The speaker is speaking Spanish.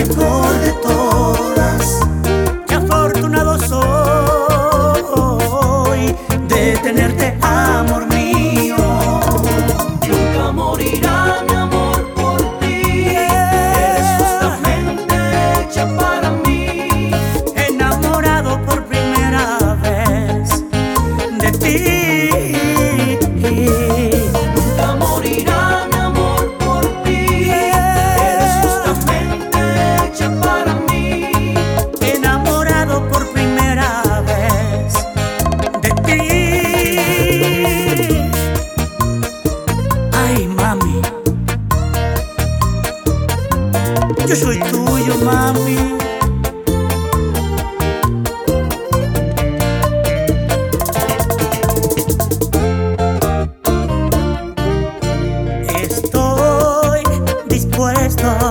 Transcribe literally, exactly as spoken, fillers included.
mejor de todas. Qué afortunado soy de tenerte, amor mío. Nunca morirá mi amor por ti. Eres justamente hecha para mí. Enamorado por primera vez de ti. Nunca morirá mi amor por ti. Eres justamente hecha para mí. Enamorado por primera vez de ti. Ay, mami, yo soy tuyo, mami. Estoy dispuesto